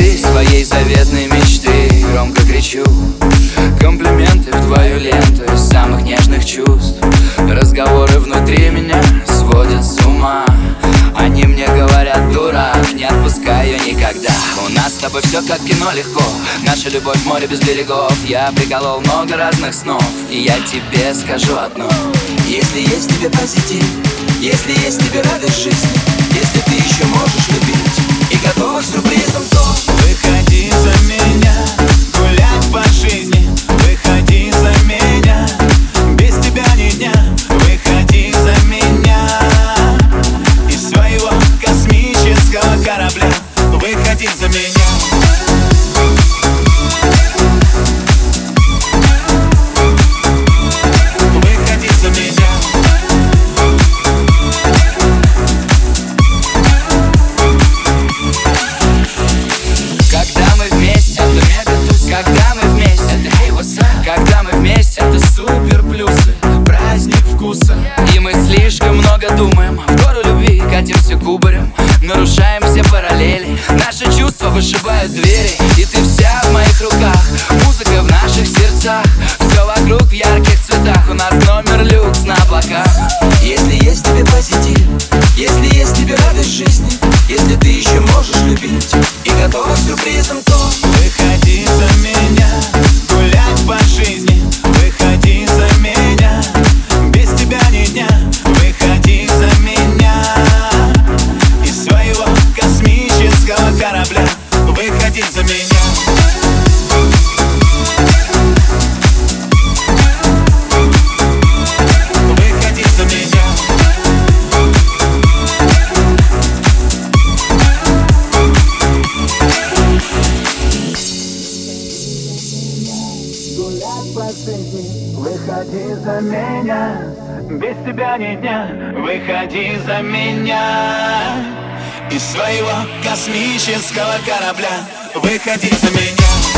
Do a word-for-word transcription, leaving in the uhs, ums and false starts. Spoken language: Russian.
добились своей заветной мечты. Громко кричу комплименты в твою ленту из самых нежных чувств. Разговоры внутри меня сводят с ума. Они мне говорят: дурак, не отпускай ее никогда. У нас с тобой все как кино, легко. Наша любовь в море без берегов. Я приколол много разных снов, и я тебе скажу одно: если есть в тебе позитив, если есть в тебе радость жизни, если ты еще можешь любить и готова к сюрпризам, то выходи за меня, гулять по жизни. Выходи за меня, без тебя ни дня. Выходи за меня из своего космического корабля. Выходи за меня. Выходи за меня. когда мы вместе, это мега-туз. Когда мы вместе, это hey, what's up? Когда мы вместе, это супер плюсы, праздник вкуса. И мы слишком много думаем, в гору любви катимся кубарем, нарушаем все параллели. Наши чувства вышибают двери, и ты вся в моих руках. Музыка в наших сердцах, все вокруг в ярких цветах. У нас номер люкс на облаках. Если есть в тебе позитив, если есть в тебе радость жизни, если ты еще можешь любить и готова к сюрпризам, то выходи за меня, гулять по жизни. Выходи за меня, без тебя ни дня. Выходи за меня из своего космического корабля. Выходи за меня. Выходи за меня. Выходи за меня, без тебя ни дня. Выходи за меня из своего космического корабля. Выходи за меня.